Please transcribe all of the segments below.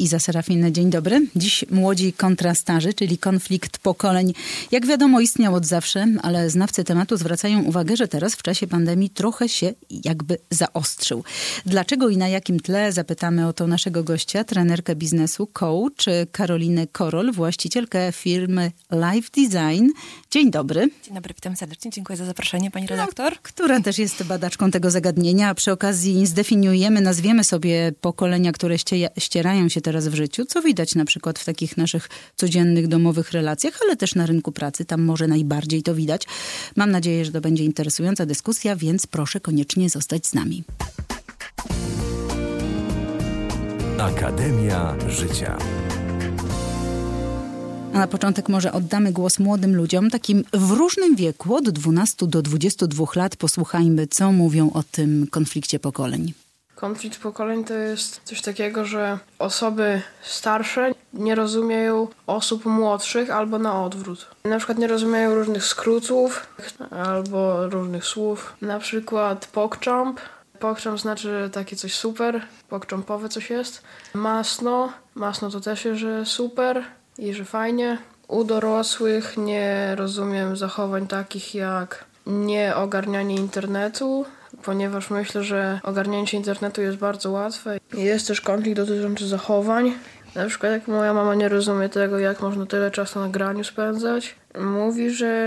i Iza Serafina. Dzień dobry. Dziś młodzi kontra starzy, czyli konflikt pokoleń. Jak wiadomo, istniał od zawsze, ale znawcy tematu zwracają uwagę, że teraz w czasie pandemii trochę się jakby zaostrzył. Dlaczego i na jakim tle? Zapytamy o to naszego gościa, trenerkę biznesu, coach Karolinę Korol, właścicielkę firmy Life Design. Dzień dobry. Dzień dobry, witam serdecznie. Dziękuję za zaproszenie, pani redaktor. Która też jest badaczką tego zagadnienia, a przy okazji zdefiniujemy, nazwiemy sobie pokolenia, które ścierają się teraz w życiu, co widać na przykład w takich naszych codziennych, domowych relacjach, ale też na rynku pracy, tam może najbardziej to widać. Mam nadzieję, że to będzie interesująca dyskusja, więc proszę koniecznie zostać z nami. Akademia Życia. A na początek może oddamy głos młodym ludziom, takim w różnym wieku, od 12 do 22 lat. Posłuchajmy, co mówią o tym konflikcie pokoleń. Konflikt pokoleń to jest coś takiego, że osoby starsze nie rozumieją osób młodszych albo na odwrót. Na przykład nie rozumieją różnych skrótów albo różnych słów. Na przykład PogChamp. PogChamp znaczy takie coś super, pogchampowe coś jest. Masno to też jest, że super i że fajnie. U dorosłych nie rozumiem zachowań takich jak nieogarnianie internetu, ponieważ myślę, że ogarnięcie internetu jest bardzo łatwe. Jest też konflikt dotyczący zachowań. Na przykład jak moja mama nie rozumie tego, jak można tyle czasu na graniu spędzać. Mówi,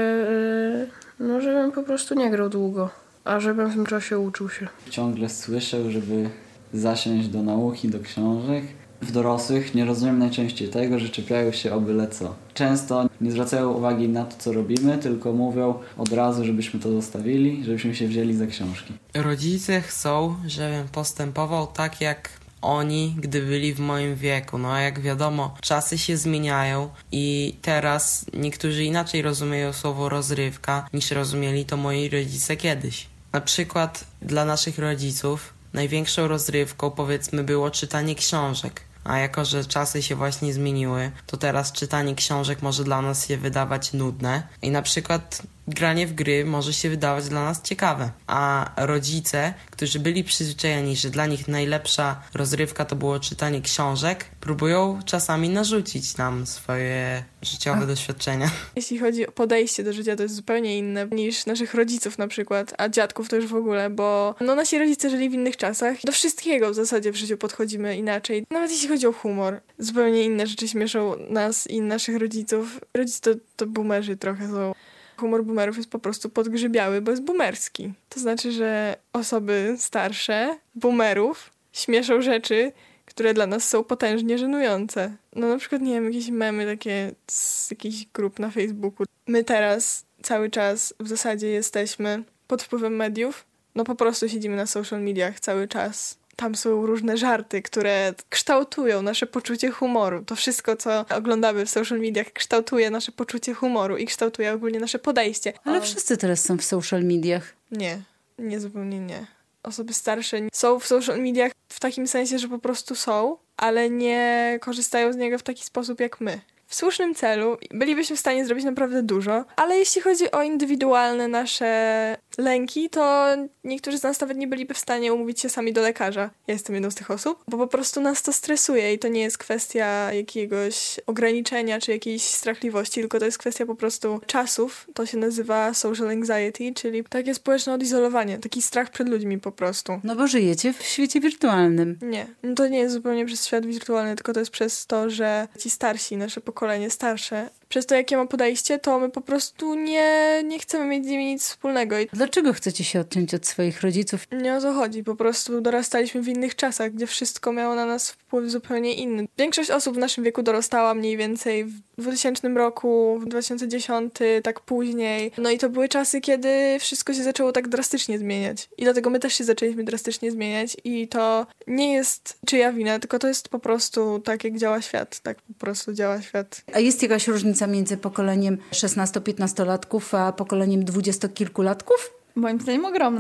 żebym po prostu nie grał długo, a żebym w tym czasie uczył się. Ciągle słyszę, żeby zasiąść do nauki, do książek. W dorosłych nie rozumiem najczęściej tego, że czepiają się o byle co. Często nie zwracają uwagi na to, co robimy, tylko mówią od razu, żebyśmy to zostawili, żebyśmy się wzięli za książki. Rodzice chcą, żebym postępował tak jak oni, gdy byli w moim wieku. No a jak wiadomo, czasy się zmieniają i teraz niektórzy inaczej rozumieją słowo rozrywka, niż rozumieli to moi rodzice kiedyś. Na przykład dla naszych rodziców największą rozrywką, powiedzmy, było czytanie książek. A jako, że czasy się właśnie zmieniły, to teraz czytanie książek może dla nas się wydawać nudne i na przykład granie w gry może się wydawać dla nas ciekawe. A rodzice, którzy byli przyzwyczajeni, że dla nich najlepsza rozrywka to było czytanie książek, próbują czasami narzucić nam swoje życiowe doświadczenia. Jeśli chodzi o podejście do życia, to jest zupełnie inne niż naszych rodziców na przykład, a dziadków to już w ogóle, bo nasi rodzice żyli w innych czasach. Do wszystkiego w zasadzie w życiu podchodzimy inaczej. Nawet jeśli chodzi o humor. Zupełnie inne rzeczy śmieszą nas i naszych rodziców. Rodzice to boomerzy trochę są. Humor boomerów jest po prostu podgrzybiały, bo jest boomerski. To znaczy, że osoby starsze, boomerów, śmieszą rzeczy, które dla nas są potężnie żenujące. Na przykład, nie wiem, jakieś memy takie z jakichś grup na Facebooku. My teraz cały czas w zasadzie jesteśmy pod wpływem mediów. Po prostu siedzimy na social mediach cały czas. Tam są różne żarty, które kształtują nasze poczucie humoru. To wszystko, co oglądamy w social mediach, kształtuje nasze poczucie humoru i kształtuje ogólnie nasze podejście. Ale wszyscy teraz są w social mediach. Nie, zupełnie nie. Osoby starsze są w social mediach w takim sensie, że po prostu są, ale nie korzystają z niego w taki sposób jak my. W słusznym celu bylibyśmy w stanie zrobić naprawdę dużo, ale jeśli chodzi o indywidualne nasze lęki, to niektórzy z nas nawet nie byliby w stanie umówić się sami do lekarza. Ja jestem jedną z tych osób, bo po prostu nas to stresuje i to nie jest kwestia jakiegoś ograniczenia czy jakiejś strachliwości, tylko to jest kwestia po prostu czasów. To się nazywa social anxiety, czyli takie społeczne odizolowanie, taki strach przed ludźmi po prostu. Bo żyjecie w świecie wirtualnym. Nie, to nie jest zupełnie przez świat wirtualny, tylko to jest przez to, że ci starsi, nasze pokolenie starsze, przez to, jakie ma podejście, to my po prostu nie chcemy mieć z nimi nic wspólnego. Dlaczego chcecie się odciąć od swoich rodziców? Nie o to chodzi. Po prostu dorastaliśmy w innych czasach, gdzie wszystko miało na nas wpływ zupełnie inny. Większość osób w naszym wieku dorastała mniej więcej w 2000 roku, w 2010, tak później. I to były czasy, kiedy wszystko się zaczęło tak drastycznie zmieniać. I dlatego my też się zaczęliśmy drastycznie zmieniać i to nie jest czyja wina, tylko to jest po prostu tak, jak działa świat. Tak po prostu działa świat. A jest jakaś różnica między pokoleniem 16-15-latków a pokoleniem 20-kilkulatków? Moim zdaniem ogromna.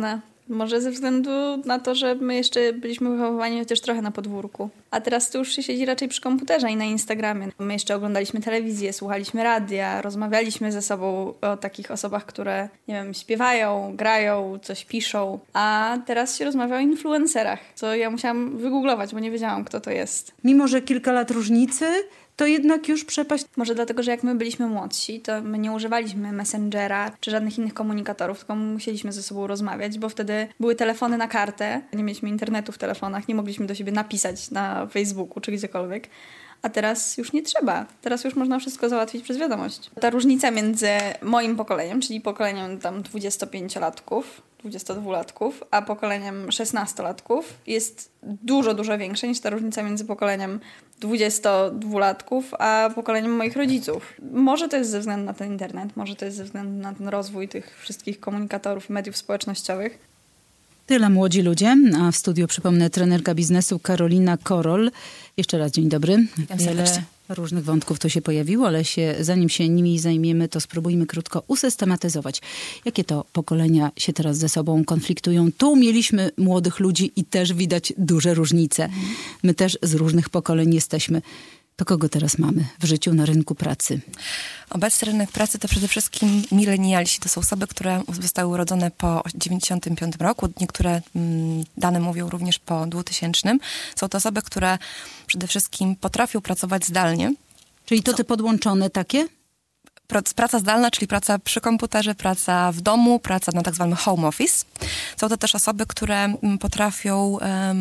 Może ze względu na to, że my jeszcze byliśmy wychowywani chociaż trochę na podwórku. A teraz to już się siedzi raczej przy komputerze i na Instagramie. My jeszcze oglądaliśmy telewizję, słuchaliśmy radia, rozmawialiśmy ze sobą o takich osobach, które, nie wiem, śpiewają, grają, coś piszą. A teraz się rozmawia o influencerach, co ja musiałam wygooglować, bo nie wiedziałam, kto to jest. Mimo że kilka lat różnicy, to jednak już przepaść. Może dlatego, że jak my byliśmy młodsi, to my nie używaliśmy Messengera czy żadnych innych komunikatorów, tylko musieliśmy ze sobą rozmawiać, bo wtedy były telefony na kartę, nie mieliśmy internetu w telefonach, nie mogliśmy do siebie napisać na Facebooku czy gdziekolwiek. A teraz już nie trzeba. Teraz już można wszystko załatwić przez wiadomość. Ta różnica między moim pokoleniem, czyli pokoleniem tam 25-latków, 22-latków, a pokoleniem 16-latków jest dużo, dużo większa niż ta różnica między pokoleniem 22-latków a pokoleniem moich rodziców. Może to jest ze względu na ten internet, może to jest ze względu na ten rozwój tych wszystkich komunikatorów i mediów społecznościowych. Tyle młodzi ludzie, a w studiu, przypomnę, trenerka biznesu Karolina Korol. Jeszcze raz dzień dobry. Witam Wiele serdecznie. różnych wątków to się pojawiło, ale zanim się nimi zajmiemy, to spróbujmy krótko usystematyzować. Jakie to pokolenia się teraz ze sobą konfliktują? Tu mieliśmy młodych ludzi i też widać duże różnice. My też z różnych pokoleń jesteśmy. To kogo teraz mamy w życiu na rynku pracy? Obecny rynek pracy to przede wszystkim milenialsi. To są osoby, które zostały urodzone po 1995 roku. Niektóre dane mówią również po 2000. Są to osoby, które przede wszystkim potrafią pracować zdalnie. Czyli to te podłączone takie? Praca zdalna, czyli praca przy komputerze, praca w domu, praca na tak zwanym home office. Są to też osoby, które potrafią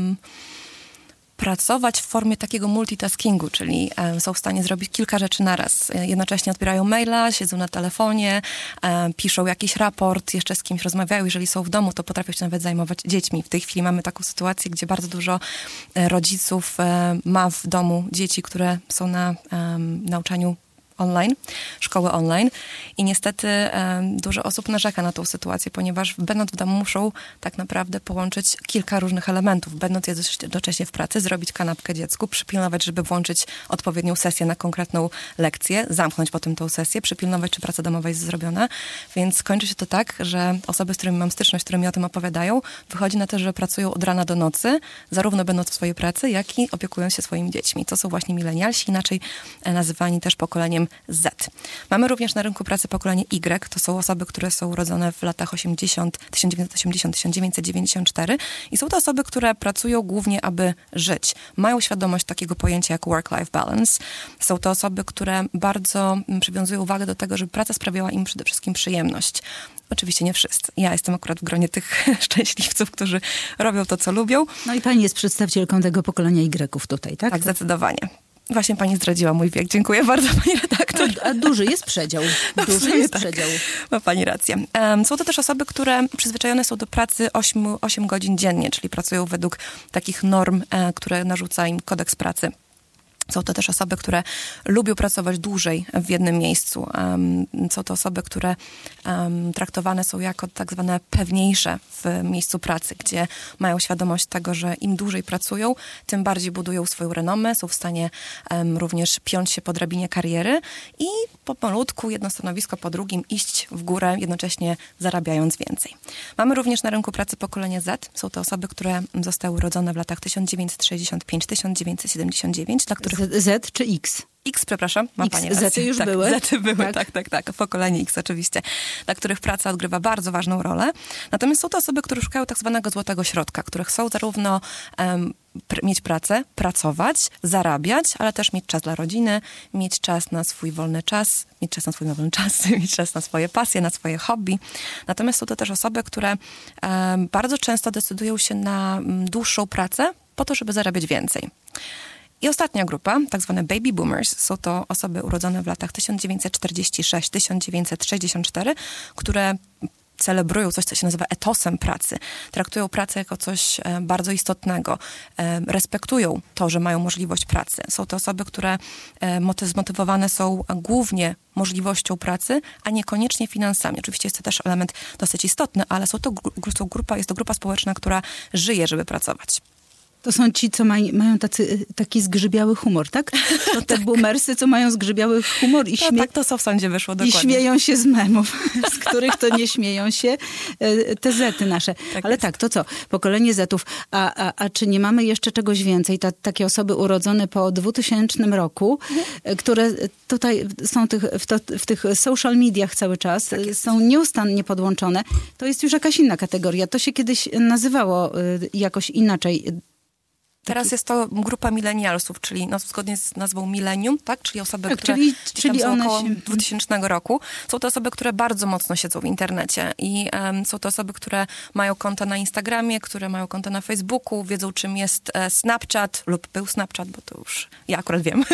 pracować w formie takiego multitaskingu, czyli są w stanie zrobić kilka rzeczy naraz. Jednocześnie odbierają maila, siedzą na telefonie, piszą jakiś raport, jeszcze z kimś rozmawiają. Jeżeli są w domu, to potrafią się nawet zajmować dziećmi. W tej chwili mamy taką sytuację, gdzie bardzo dużo rodziców ma w domu dzieci, które są na nauczaniu online, szkoły online i niestety dużo osób narzeka na tą sytuację, ponieważ będąc w domu muszą tak naprawdę połączyć kilka różnych elementów. Będąc jednocześnie w pracy, zrobić kanapkę dziecku, przypilnować, żeby włączyć odpowiednią sesję na konkretną lekcję, zamknąć potem tą sesję, przypilnować, czy praca domowa jest zrobiona. Więc kończy się to tak, że osoby, z którymi mam styczność, które mi o tym opowiadają, wychodzi na to, że pracują od rana do nocy, zarówno będąc w swojej pracy, jak i opiekując się swoimi dziećmi. To są właśnie milenialsi, inaczej nazywani też pokoleniem Z. Mamy również na rynku pracy pokolenie Y. To są osoby, które są urodzone w latach 1980-1994 i są to osoby, które pracują głównie, aby żyć. Mają świadomość takiego pojęcia jak work-life balance. Są to osoby, które bardzo przywiązują uwagę do tego, żeby praca sprawiała im przede wszystkim przyjemność. Oczywiście nie wszyscy. Ja jestem akurat w gronie tych szczęśliwców, którzy robią to, co lubią. No i pani jest przedstawicielką tego pokolenia Y tutaj, tak? Tak, zdecydowanie. Właśnie pani zdradziła mój wiek. Dziękuję bardzo, pani redaktor. A duży jest przedział. Duży jest przedział. Ma pani rację. Są to też osoby, które przyzwyczajone są do pracy 8 godzin dziennie, czyli pracują według takich norm, które narzuca im kodeks pracy. Są to też osoby, które lubią pracować dłużej w jednym miejscu. Są to osoby, które traktowane są jako tak zwane pewniejsze w miejscu pracy, gdzie mają świadomość tego, że im dłużej pracują, tym bardziej budują swoją renomę, są w stanie również piąć się po drabinie kariery i pomalutku, jedno stanowisko po drugim, iść w górę, jednocześnie zarabiając więcej. Mamy również na rynku pracy pokolenie Z. Są to osoby, które zostały urodzone w latach 1965-1979, dla których Z czy X? X, przepraszam, ma pani rację. Zety już były. Zety były, tak. Pokolenie X oczywiście, dla których praca odgrywa bardzo ważną rolę. Natomiast są to osoby, które szukają tak zwanego złotego środka, które chcą zarówno mieć pracę, pracować, zarabiać, ale też mieć czas dla rodziny, mieć czas na swój wolny czas, mieć czas na swój wolny czas, mieć czas na swoje pasje, na swoje hobby. Natomiast są to też osoby, które bardzo często decydują się na dłuższą pracę po to, żeby zarabiać więcej. I ostatnia grupa, tak zwane baby boomers, są to osoby urodzone w latach 1946-1964, które celebrują coś, co się nazywa etosem pracy. Traktują pracę jako coś bardzo istotnego. Respektują to, że mają możliwość pracy. Są to osoby, które zmotywowane są głównie możliwością pracy, a niekoniecznie finansami. Oczywiście jest to też element dosyć istotny, ale jest to grupa społeczna, która żyje, żeby pracować. To są ci, co mają taki zgrzybiały humor, tak? To te boomersy, co mają zgrzybiały humor i tak, to co w sądzie wyszło, dokładnie. I śmieją się z memów, z których to nie śmieją się te zety nasze. Tak ale jest. tak, to co? Pokolenie zetów. A czy nie mamy jeszcze czegoś więcej? Takie osoby urodzone po 2000 roku, które tutaj są w tych social mediach cały czas, są nieustannie podłączone. To jest już jakaś inna kategoria. To się kiedyś nazywało jakoś inaczej. Teraz jest to grupa milenialsów, czyli zgodnie z nazwą milenium, tak? Czyli osoby, tak, które czyli są one około 2000 roku. Są to osoby, które bardzo mocno siedzą w internecie i są to osoby, które mają konta na Instagramie, które mają konta na Facebooku, wiedzą czym jest Snapchat lub był Snapchat, bo to już ja akurat wiem,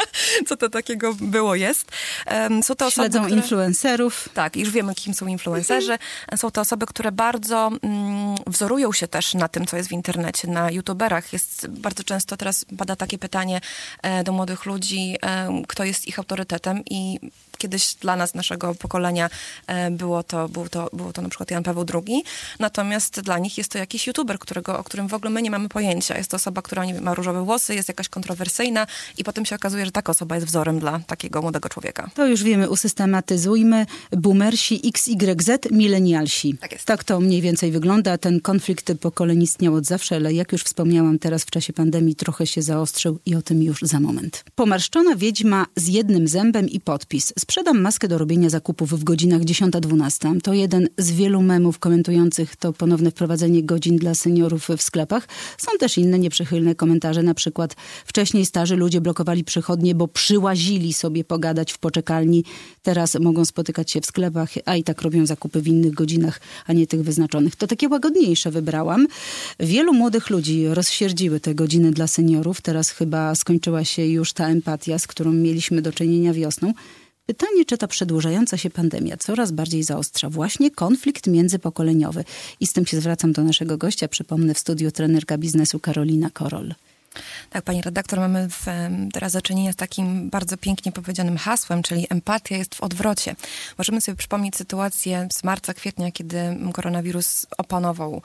co to takiego było, jest. Są to osoby, śledzą influencerów. Tak, już wiemy, kim są influencerzy. Są to osoby, które bardzo wzorują się też na tym, co jest w internecie, na youtuberach. Bardzo często teraz pada takie pytanie do młodych ludzi, kto jest ich autorytetem i kiedyś dla nas, naszego pokolenia było to na przykład Jan Paweł II, natomiast dla nich jest to jakiś youtuber, o którym w ogóle my nie mamy pojęcia. Jest to osoba, która ma różowe włosy, jest jakaś kontrowersyjna i potem się okazuje, że taka osoba jest wzorem dla takiego młodego człowieka. To już wiemy, usystematyzujmy. Boomersi, XYZ, milenialsi. Tak jest. Tak to mniej więcej wygląda. Ten konflikt pokoleń istniał od zawsze, ale jak już wspomniałam, teraz w czasie pandemii trochę się zaostrzył i o tym już za moment. Pomarszczona wiedźma z jednym zębem i podpis. Sprzedam maskę do robienia zakupów w godzinach 10-12. To jeden z wielu memów komentujących to ponowne wprowadzenie godzin dla seniorów w sklepach. Są też inne nieprzychylne komentarze, na przykład wcześniej starzy ludzie blokowali przychodnie, bo przyłazili sobie pogadać w poczekalni. Teraz mogą spotykać się w sklepach, a i tak robią zakupy w innych godzinach, a nie tych wyznaczonych. To takie łagodniejsze wybrałam. Wielu młodych ludzi rozsierdziły te godziny dla seniorów. Teraz chyba skończyła się już ta empatia, z którą mieliśmy do czynienia wiosną. Pytanie, czy ta przedłużająca się pandemia coraz bardziej zaostrza właśnie konflikt międzypokoleniowy. I z tym się zwracam do naszego gościa. Przypomnę, w studiu trenerka biznesu Karolina Korol. Tak, pani redaktor, mamy teraz do czynienia z takim bardzo pięknie powiedzianym hasłem, czyli empatia jest w odwrocie. Możemy sobie przypomnieć sytuację z marca, kwietnia, kiedy koronawirus opanował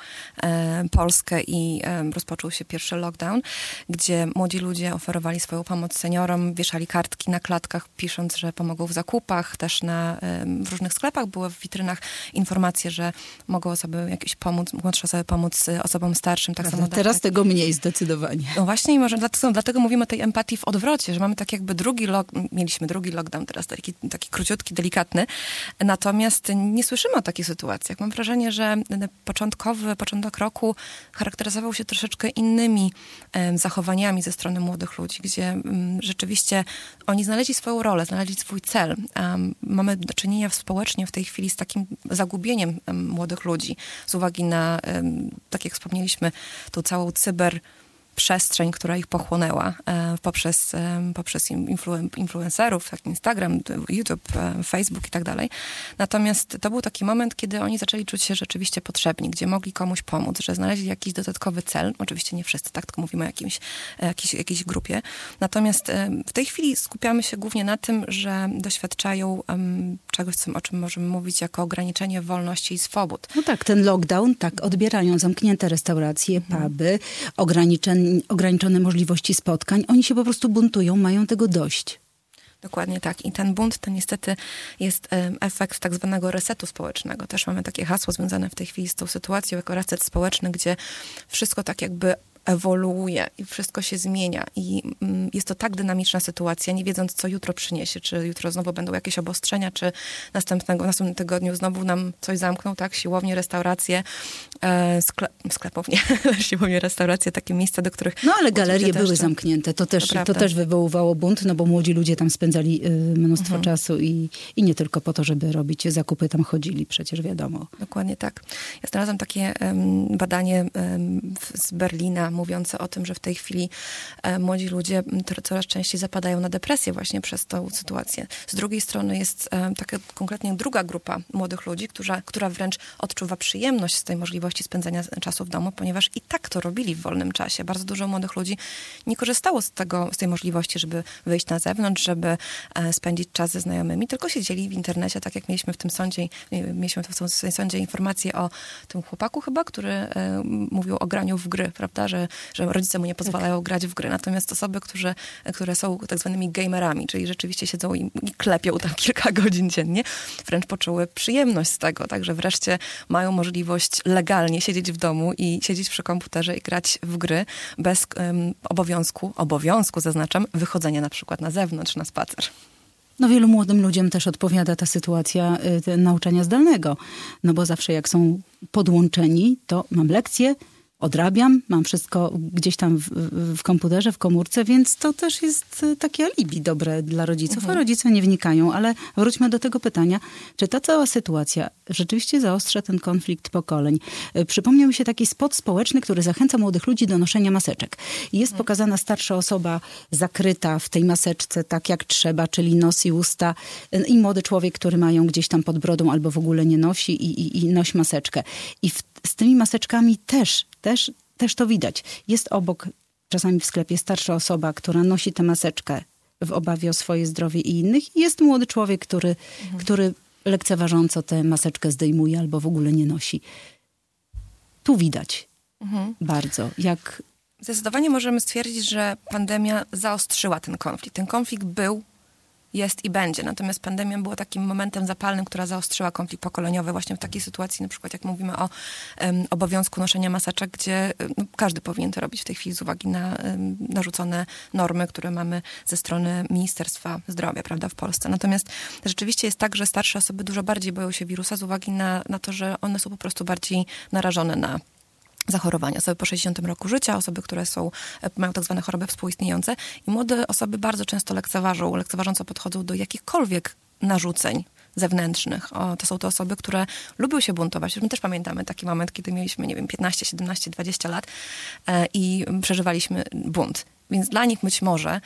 Polskę i rozpoczął się pierwszy lockdown, gdzie młodzi ludzie oferowali swoją pomoc seniorom, wieszali kartki na klatkach, pisząc, że pomogą w zakupach, też w różnych sklepach były w witrynach informacje, że mogą osoby jakieś pomóc, młodsze osoby pomóc osobom starszym. Tak samo teraz tego mniej zdecydowanie. No właśnie i może dlatego mówimy o tej empatii w odwrocie, że mamy tak jakby mieliśmy drugi lockdown, teraz taki króciutki, delikatny, natomiast nie słyszymy o takich sytuacjach. Mam wrażenie, że początek roku charakteryzował się troszeczkę innymi zachowaniami ze strony młodych ludzi, gdzie rzeczywiście oni znaleźli swoją rolę, znaleźli swój cel. Mamy do czynienia społecznie w tej chwili z takim zagubieniem młodych ludzi z uwagi na, tak jak wspomnieliśmy, tą całą przestrzeń, która ich pochłonęła poprzez influencerów, tak Instagram, YouTube, Facebook i tak dalej. Natomiast to był taki moment, kiedy oni zaczęli czuć się rzeczywiście potrzebni, gdzie mogli komuś pomóc, że znaleźli jakiś dodatkowy cel. Oczywiście nie wszyscy, tak, tylko mówimy o jakiejś grupie. Natomiast w tej chwili skupiamy się głównie na tym, że doświadczają czegoś, o czym możemy mówić jako ograniczenie wolności i swobód. No tak, ten lockdown, tak, odbierają zamknięte restauracje, puby, ograniczone możliwości spotkań. Oni się po prostu buntują, mają tego dość. Dokładnie tak. I ten bunt to niestety jest efekt tak zwanego resetu społecznego. Też mamy takie hasło związane w tej chwili z tą sytuacją jako reset społeczny, gdzie wszystko tak jakby ewoluuje i wszystko się zmienia i jest to tak dynamiczna sytuacja, nie wiedząc, co jutro przyniesie, czy jutro znowu będą jakieś obostrzenia, czy w następnym tygodniu znowu nam coś zamkną, tak, siłownie, restauracje, sklepownie, siłownie, restauracje, takie miejsca, do których... No ale galerie były zamknięte, to też wywoływało bunt, no bo młodzi ludzie tam spędzali mnóstwo czasu i nie tylko po to, żeby robić zakupy, tam chodzili, przecież wiadomo. Dokładnie tak. Ja znalazłam takie badanie z Berlina, mówiące o tym, że w tej chwili młodzi ludzie coraz częściej zapadają na depresję właśnie przez tą sytuację. Z drugiej strony jest taka konkretnie druga grupa młodych ludzi, która wręcz odczuwa przyjemność z tej możliwości spędzania czasu w domu, ponieważ i tak to robili w wolnym czasie. Bardzo dużo młodych ludzi nie korzystało z tej możliwości, żeby wyjść na zewnątrz, żeby spędzić czas ze znajomymi, tylko siedzieli w internecie, tak jak mieliśmy w tym sądzie informację o tym chłopaku chyba, który mówił o graniu w gry, prawda, że że rodzice mu nie pozwalają grać w gry. Natomiast osoby, które są tak zwanymi gamerami, czyli rzeczywiście siedzą i klepią tam kilka godzin dziennie, wręcz poczuły przyjemność z tego, także wreszcie mają możliwość legalnie siedzieć w domu i siedzieć przy komputerze i grać w gry bez obowiązku zaznaczam, wychodzenia na przykład na zewnątrz, na spacer. No wielu młodym ludziom też odpowiada ta sytuacja nauczania zdalnego. No bo zawsze jak są podłączeni, to mam lekcje, odrabiam, mam wszystko gdzieś tam w komputerze, w komórce, więc to też jest takie alibi dobre dla rodziców, a rodzice nie wnikają. Ale wróćmy do tego pytania, czy ta cała sytuacja rzeczywiście zaostrza ten konflikt pokoleń? Przypomniał mi się taki spot społeczny, który zachęca młodych ludzi do noszenia maseczek. Jest pokazana starsza osoba zakryta w tej maseczce tak jak trzeba, czyli nos i usta, i młody człowiek, który ma ją gdzieś tam pod brodą albo w ogóle nie nosi i nosi maseczkę. I z tymi maseczkami też to widać. Jest obok, czasami w sklepie, starsza osoba, która nosi tę maseczkę w obawie o swoje zdrowie i innych. I jest młody człowiek, który lekceważąco tę maseczkę zdejmuje albo w ogóle nie nosi. Tu widać bardzo, jak... Zdecydowanie możemy stwierdzić, że pandemia zaostrzyła ten konflikt. Ten konflikt był, jest i będzie. Natomiast pandemia była takim momentem zapalnym, która zaostrzyła konflikt pokoleniowy właśnie w takiej sytuacji, na przykład jak mówimy o obowiązku noszenia maseczek, gdzie każdy powinien to robić w tej chwili z uwagi na narzucone normy, które mamy ze strony Ministerstwa Zdrowia, prawda, w Polsce. Natomiast rzeczywiście jest tak, że starsze osoby dużo bardziej boją się wirusa z uwagi na to, że one są po prostu bardziej narażone na zachorowania. Osoby po 60 roku życia, osoby, które mają tak zwane choroby współistniejące i młode osoby bardzo często lekceważąco podchodzą do jakichkolwiek narzuceń zewnętrznych. To są te osoby, które lubią się buntować. My też pamiętamy taki moment, kiedy mieliśmy, 15, 17, 20 lat i przeżywaliśmy bunt. Więc dla nich być może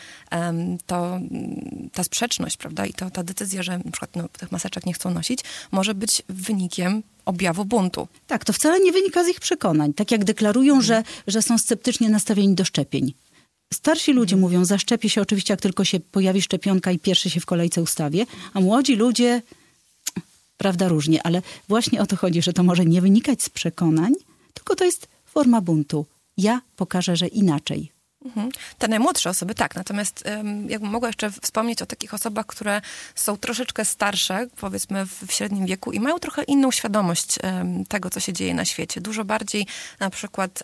ta sprzeczność, prawda, i ta decyzja, że na przykład tych maseczek nie chcą nosić, może być wynikiem objawu buntu. Tak, to wcale nie wynika z ich przekonań. Tak jak deklarują, że są sceptycznie nastawieni do szczepień. Starsi ludzie mówią, zaszczepię się oczywiście, jak tylko się pojawi szczepionka i pierwszy się w kolejce ustawię, a młodzi ludzie, prawda, różnie, ale właśnie o to chodzi, że to może nie wynikać z przekonań, tylko to jest forma buntu. Ja pokażę, że inaczej. Te najmłodsze osoby, tak. Natomiast jakbym mogła jeszcze wspomnieć o takich osobach, które są troszeczkę starsze, powiedzmy w średnim wieku i mają trochę inną świadomość tego, co się dzieje na świecie. Dużo bardziej na przykład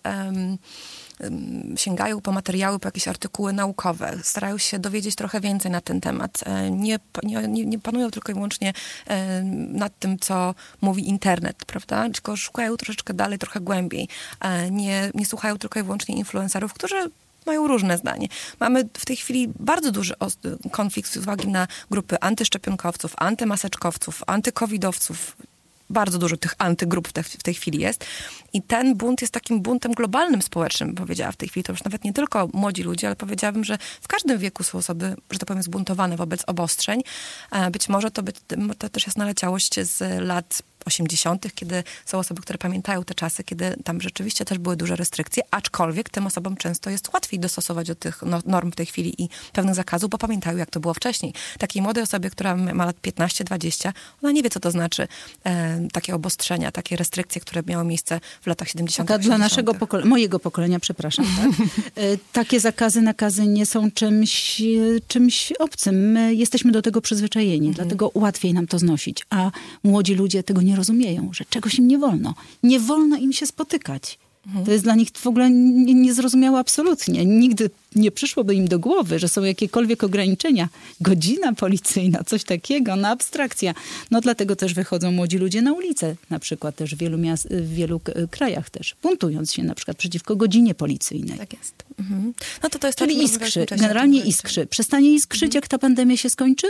sięgają po materiały, po jakieś artykuły naukowe, starają się dowiedzieć trochę więcej na ten temat. Nie panują tylko i wyłącznie nad tym, co mówi internet, prawda? Tylko szukają troszeczkę dalej, trochę głębiej. Nie słuchają tylko i wyłącznie influencerów, którzy mają różne zdanie. Mamy w tej chwili bardzo duży konflikt z uwagi na grupy antyszczepionkowców, antymaseczkowców, antykowidowców. Bardzo dużo tych antygrup w tej chwili jest. I ten bunt jest takim buntem globalnym, społecznym, powiedziała w tej chwili. To już nawet nie tylko młodzi ludzie, ale powiedziałabym, że w każdym wieku są osoby, że tak powiem, zbuntowane wobec obostrzeń. Być może to też jest naleciałość z lat 80., kiedy są osoby, które pamiętają te czasy, kiedy tam rzeczywiście też były duże restrykcje, aczkolwiek tym osobom często jest łatwiej dostosować do tych norm w tej chwili i pewnych zakazów, bo pamiętają, jak to było wcześniej. Takiej młodej osobie, która ma lat 15-20, ona nie wie, co to znaczy takie obostrzenia, takie restrykcje, które miały miejsce w latach 70. Tak, dla mojego pokolenia, przepraszam. Tak? Takie zakazy, nakazy nie są czymś obcym. My jesteśmy do tego przyzwyczajeni, dlatego łatwiej nam to znosić. A młodzi ludzie tego nie rozumieją, że czegoś im nie wolno. Nie wolno im się spotykać. To jest dla nich w ogóle niezrozumiałe absolutnie. Nigdy nie przyszłoby im do głowy, że są jakiekolwiek ograniczenia. Godzina policyjna, coś takiego, no abstrakcja. No dlatego też wychodzą młodzi ludzie na ulicę, na przykład też w wielu krajach też, buntując się na przykład przeciwko godzinie policyjnej. Tak jest. No to jest czyli iskrzy, generalnie iskrzy. Przestanie iskrzyć, jak ta pandemia się skończy?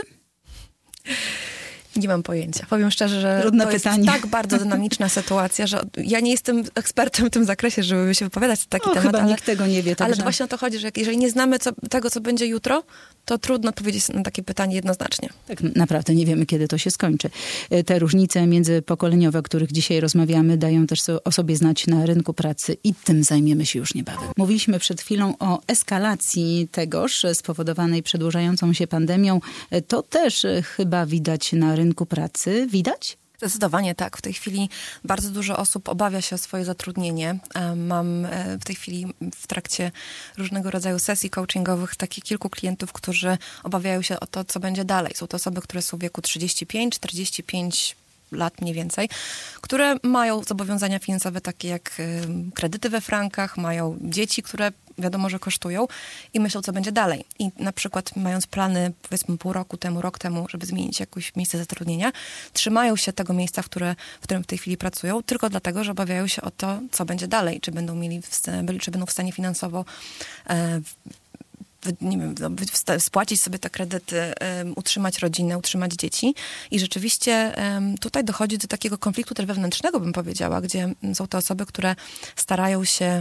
Nie mam pojęcia. Powiem szczerze, że trudne to pytanie. Jest tak bardzo dynamiczna sytuacja, że ja nie jestem ekspertem w tym zakresie, żeby się wypowiadać na taki temat. Chyba nikt tego nie wie. Ale właśnie o to chodzi, że jeżeli nie znamy tego, co będzie jutro, to trudno odpowiedzieć na takie pytanie jednoznacznie. Tak naprawdę nie wiemy, kiedy to się skończy. Te różnice międzypokoleniowe, o których dzisiaj rozmawiamy, dają też o sobie znać na rynku pracy i tym zajmiemy się już niebawem. Mówiliśmy przed chwilą o eskalacji tegoż spowodowanej przedłużającą się pandemią. To też chyba widać na rynku pracy. Widać? Zdecydowanie tak. W tej chwili bardzo dużo osób obawia się o swoje zatrudnienie. Mam w tej chwili w trakcie różnego rodzaju sesji coachingowych takich kilku klientów, którzy obawiają się o to, co będzie dalej. Są to osoby, które są w wieku 35-45 lat mniej więcej, które mają zobowiązania finansowe takie jak kredyty we frankach, mają dzieci, które wiadomo, że kosztują i myślą, co będzie dalej. I na przykład mając plany, powiedzmy rok temu, żeby zmienić jakieś miejsce zatrudnienia, trzymają się tego miejsca, w którym w tej chwili pracują, tylko dlatego, że obawiają się o to, co będzie dalej, czy będą w stanie finansowo spłacić sobie te kredyty, utrzymać rodzinę, utrzymać dzieci. I rzeczywiście tutaj dochodzi do takiego konfliktu też wewnętrznego, bym powiedziała, gdzie są to osoby, które starają się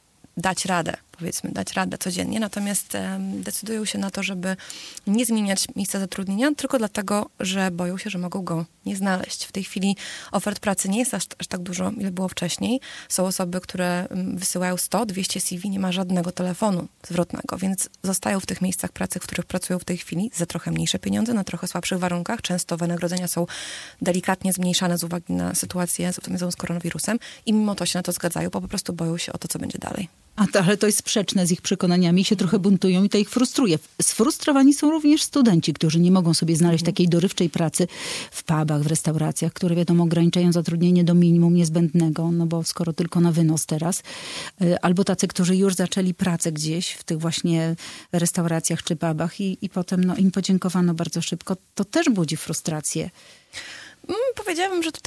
dać radę codziennie, natomiast decydują się na to, żeby nie zmieniać miejsca zatrudnienia, tylko dlatego, że boją się, że mogą go nie znaleźć. W tej chwili ofert pracy nie jest aż tak dużo, ile było wcześniej. Są osoby, które wysyłają 100-200 CV, nie ma żadnego telefonu zwrotnego, więc zostają w tych miejscach pracy, w których pracują w tej chwili za trochę mniejsze pieniądze, na trochę słabszych warunkach. Często wynagrodzenia są delikatnie zmniejszane z uwagi na sytuację związaną z koronawirusem i mimo to się na to zgadzają, bo po prostu boją się o to, co będzie dalej. Ale to jest sprzeczne z ich przekonaniami, się trochę buntują i to ich frustruje. Sfrustrowani są również studenci, którzy nie mogą sobie znaleźć takiej dorywczej pracy w pubach, w restauracjach, które wiadomo ograniczają zatrudnienie do minimum niezbędnego, no bo skoro tylko na wynos teraz. Albo tacy, którzy już zaczęli pracę gdzieś w tych właśnie restauracjach czy pubach i potem im podziękowano bardzo szybko. To też budzi frustrację. Powiedziałabym, że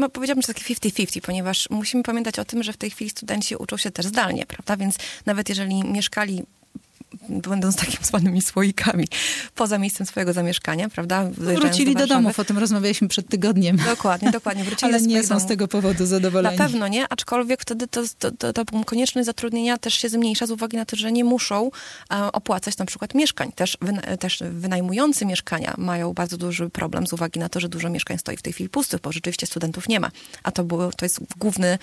taki 50-50, ponieważ musimy pamiętać o tym, że w tej chwili studenci uczą się też zdalnie, prawda? Więc nawet jeżeli mieszkali, będąc takimi zwanymi słoikami, poza miejscem swojego zamieszkania, prawda? Wrócili do domów, o tym rozmawialiśmy przed tygodniem. Dokładnie. Wrócili ale nie są z tego powodu zadowoleni. Na pewno nie, aczkolwiek wtedy ta konieczność zatrudnienia też się zmniejsza z uwagi na to, że nie muszą opłacać na przykład mieszkań. Też wynajmujący mieszkania mają bardzo duży problem z uwagi na to, że dużo mieszkań stoi w tej chwili pustych, bo rzeczywiście studentów nie ma. A to jest główne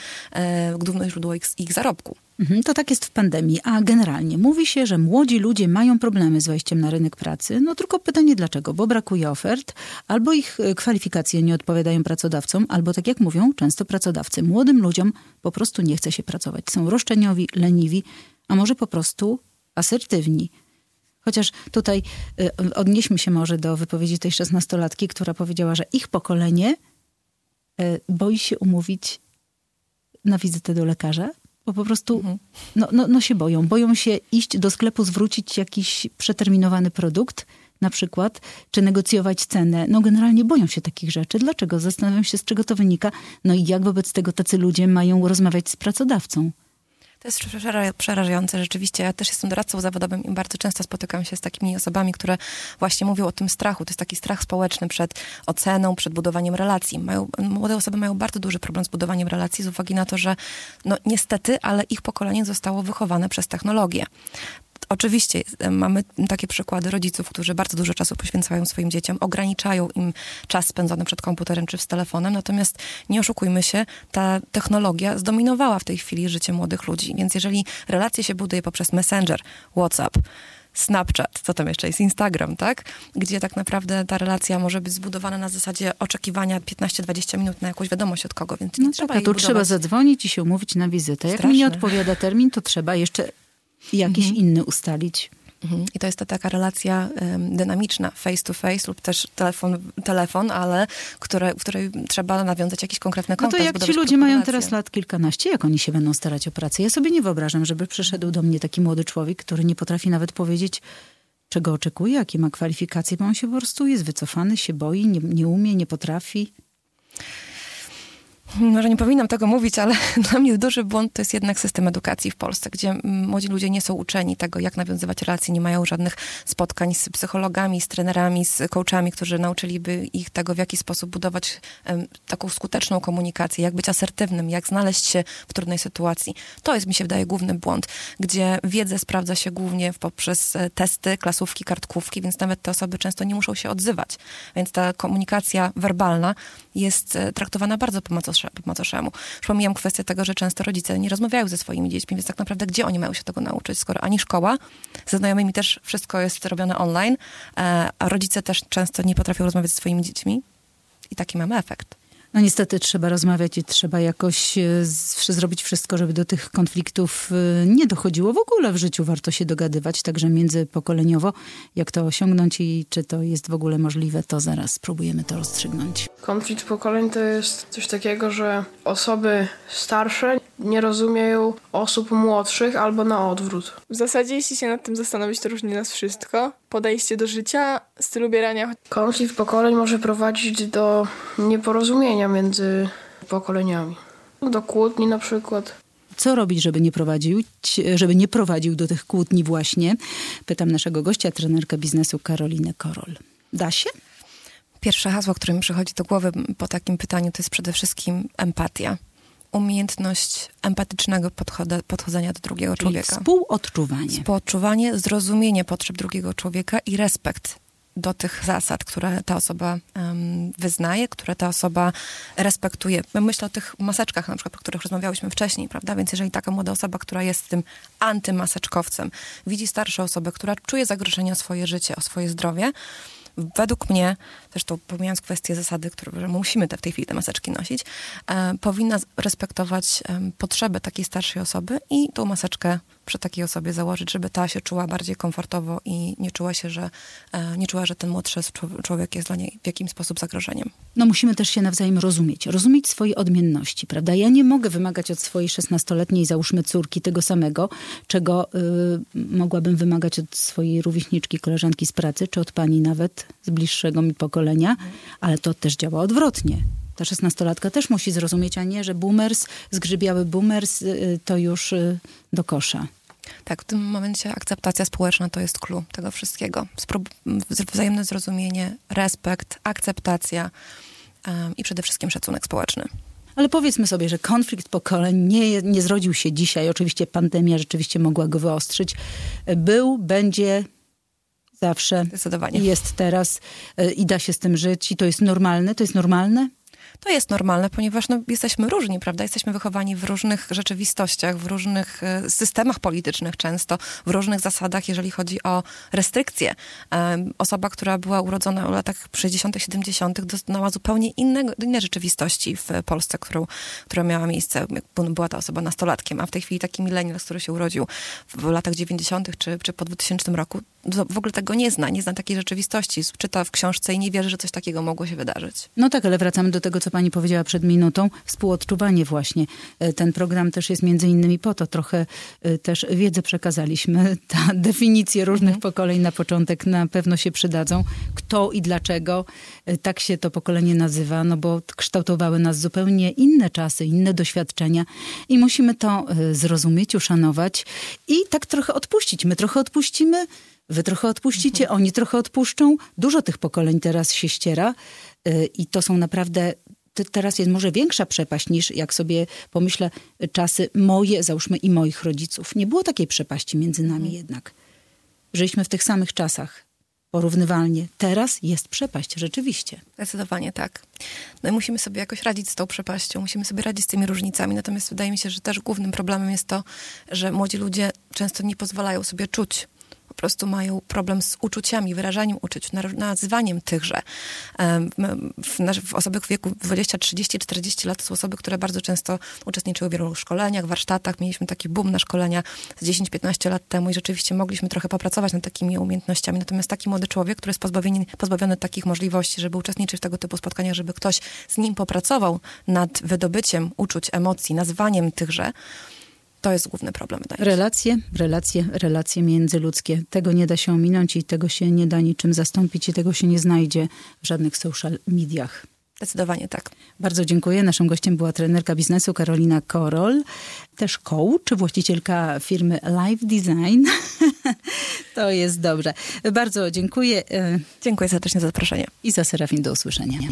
źródło ich zarobku. To tak jest w pandemii, a generalnie mówi się, że młodzi ludzie mają problemy z wejściem na rynek pracy. No tylko pytanie dlaczego? Bo brakuje ofert, albo ich kwalifikacje nie odpowiadają pracodawcom, albo tak jak mówią często pracodawcy, młodym ludziom po prostu nie chce się pracować. Są roszczeniowi, leniwi, a może po prostu asertywni. Chociaż tutaj odnieśmy się może do wypowiedzi tej 16-latki, która powiedziała, że ich pokolenie boi się umówić na wizytę do lekarza, bo po prostu się boją. Boją się iść do sklepu, zwrócić jakiś przeterminowany produkt na przykład, czy negocjować cenę. Generalnie boją się takich rzeczy. Dlaczego? Zastanawiam się, z czego to wynika. I jak wobec tego tacy ludzie mają rozmawiać z pracodawcą. To jest przerażające rzeczywiście. Ja też jestem doradcą zawodowym i bardzo często spotykam się z takimi osobami, które właśnie mówią o tym strachu. To jest taki strach społeczny przed oceną, przed budowaniem relacji. Młode osoby mają bardzo duży problem z budowaniem relacji z uwagi na to, że niestety, ale ich pokolenie zostało wychowane przez technologię. Oczywiście mamy takie przykłady rodziców, którzy bardzo dużo czasu poświęcają swoim dzieciom, ograniczają im czas spędzony przed komputerem czy z telefonem, natomiast nie oszukujmy się, ta technologia zdominowała w tej chwili życie młodych ludzi, więc jeżeli relacje się buduje poprzez Messenger, WhatsApp, Snapchat, co tam jeszcze jest, Instagram, tak? Gdzie tak naprawdę ta relacja może być zbudowana na zasadzie oczekiwania 15-20 minut na jakąś wiadomość od kogo, więc nie trzeba jej budować. Trzeba zadzwonić i się umówić na wizytę. Jak mi nie odpowiada termin, to trzeba jeszcze jakiś inny ustalić. I to jest ta taka relacja dynamiczna, face to face lub też telefon, ale w której trzeba nawiązać jakiś konkretny kontakt. To jak ci ludzie mają teraz lat kilkanaście, jak oni się będą starać o pracę? Ja sobie nie wyobrażam, żeby przyszedł do mnie taki młody człowiek, który nie potrafi nawet powiedzieć, czego oczekuje, jakie ma kwalifikacje, bo on się po prostu jest wycofany, się boi, nie umie, nie potrafi. Może nie powinnam tego mówić, ale dla mnie duży błąd to jest jednak system edukacji w Polsce, gdzie młodzi ludzie nie są uczeni tego, jak nawiązywać relacje, nie mają żadnych spotkań z psychologami, z trenerami, z coachami, którzy nauczyliby ich tego, w jaki sposób budować taką skuteczną komunikację, jak być asertywnym, jak znaleźć się w trudnej sytuacji. To jest, mi się wydaje, główny błąd, gdzie wiedzę sprawdza się głównie poprzez testy, klasówki, kartkówki, więc nawet te osoby często nie muszą się odzywać. Więc ta komunikacja werbalna jest traktowana bardzo po macoszemu. Już pomijam kwestię tego, że często rodzice nie rozmawiają ze swoimi dziećmi, więc tak naprawdę gdzie oni mają się tego nauczyć, skoro ani szkoła, ze znajomymi też wszystko jest robione online, a rodzice też często nie potrafią rozmawiać ze swoimi dziećmi i taki mamy efekt. No niestety trzeba rozmawiać i trzeba jakoś zrobić wszystko, żeby do tych konfliktów nie dochodziło. W ogóle w życiu warto się dogadywać, także międzypokoleniowo. Jak to osiągnąć i czy to jest w ogóle możliwe, to zaraz spróbujemy to rozstrzygnąć. Konflikt pokoleń to jest coś takiego, że osoby starsze nie rozumieją osób młodszych albo na odwrót. W zasadzie, jeśli się nad tym zastanowić, to różni nas wszystko. Podejście do życia, styl ubierania. Konflikt pokoleń może prowadzić do nieporozumienia między pokoleniami. Do kłótni na przykład. Co robić, żeby nie prowadził do tych kłótni właśnie? Pytam naszego gościa, trenerkę biznesu Karolinę Korol. Da się? Pierwsze hasło, które mi przychodzi do głowy po takim pytaniu, to jest przede wszystkim empatia. Umiejętność empatycznego podchodzenia do drugiego człowieka. Współodczuwanie, zrozumienie potrzeb drugiego człowieka i respekt do tych zasad, które ta osoba wyznaje, które ta osoba respektuje. Myślę o tych maseczkach, na przykład, o których rozmawiałyśmy wcześniej, prawda? Więc jeżeli taka młoda osoba, która jest tym antymaseczkowcem, widzi starszą osobę, która czuje zagrożenie o swoje życie, o swoje zdrowie, według mnie, zresztą pomijając kwestię zasady, że musimy w tej chwili te maseczki nosić, powinna respektować potrzeby takiej starszej osoby i tą maseczkę przy takiej osobie założyć, żeby ta się czuła bardziej komfortowo i nie czuła, że ten młodszy człowiek jest dla niej w jakimś sposób zagrożeniem. No musimy też się nawzajem rozumieć swoje odmienności, prawda? Ja nie mogę wymagać od swojej 16-letniej, załóżmy córki, tego samego, czego mogłabym wymagać od swojej rówieśniczki, koleżanki z pracy, czy od pani nawet z bliższego mi pokolenia, ale to też działa odwrotnie. Ta 16-latka też musi zrozumieć, a nie, że zgrzybiały boomers, to już do kosza. Tak, w tym momencie akceptacja społeczna to jest clue tego wszystkiego. Wzajemne zrozumienie, respekt, akceptacja i przede wszystkim szacunek społeczny. Ale powiedzmy sobie, że konflikt pokoleń nie zrodził się dzisiaj. Oczywiście pandemia rzeczywiście mogła go wyostrzyć. Był, będzie zawsze. Zdecydowanie. I jest teraz i da się z tym żyć i to jest normalne. To jest normalne? To jest normalne, ponieważ jesteśmy różni, prawda? Jesteśmy wychowani w różnych rzeczywistościach, w różnych systemach politycznych często, w różnych zasadach, jeżeli chodzi o restrykcje. Osoba, która była urodzona w latach 60., 70., doznała zupełnie innej rzeczywistości w Polsce, która miała miejsce, jak była ta osoba nastolatkiem, a w tej chwili taki milenial, który się urodził w latach 90. czy po 2000 roku, w ogóle tego nie zna takiej rzeczywistości. Czyta w książce i nie wierzy, że coś takiego mogło się wydarzyć. No tak, ale wracamy do tego, co pani powiedziała przed minutą. Współodczuwanie właśnie. Ten program też jest między innymi po to. Trochę też wiedzę przekazaliśmy. Definicje różnych pokoleń na początek na pewno się przydadzą. Kto i dlaczego tak się to pokolenie nazywa, no bo kształtowały nas zupełnie inne czasy, inne doświadczenia i musimy to zrozumieć, uszanować i tak trochę odpuścić. My trochę odpuścimy, wy trochę odpuścicie, oni trochę odpuszczą. Dużo tych pokoleń teraz się ściera i to są naprawdę... Teraz jest może większa przepaść niż, jak sobie pomyślę, czasy moje, załóżmy i moich rodziców. Nie było takiej przepaści między nami jednak. Żyliśmy w tych samych czasach. Porównywalnie. Teraz jest przepaść, rzeczywiście. Zdecydowanie tak. No i musimy sobie jakoś radzić z tą przepaścią, musimy sobie radzić z tymi różnicami. Natomiast wydaje mi się, że też głównym problemem jest to, że młodzi ludzie często nie pozwalają sobie czuć. Po prostu mają problem z uczuciami, wyrażaniem uczuć, nazywaniem tychże. Osoby w wieku 20, 30, 40 lat to są osoby, które bardzo często uczestniczyły w wielu szkoleniach, warsztatach. Mieliśmy taki boom na szkolenia z 10-15 lat temu i rzeczywiście mogliśmy trochę popracować nad takimi umiejętnościami. Natomiast taki młody człowiek, który jest pozbawiony takich możliwości, żeby uczestniczyć w tego typu spotkaniach, żeby ktoś z nim popracował nad wydobyciem uczuć, emocji, nazwaniem tychże, to jest główny problem. Relacje międzyludzkie. Tego nie da się ominąć i tego się nie da niczym zastąpić i tego się nie znajdzie w żadnych social mediach. Zdecydowanie tak. Bardzo dziękuję. Naszym gościem była trenerka biznesu Karolina Korol, też coach, właścicielka firmy Live Design. To jest dobrze. Bardzo dziękuję. Dziękuję serdecznie za zaproszenie. I za Serafin do usłyszenia.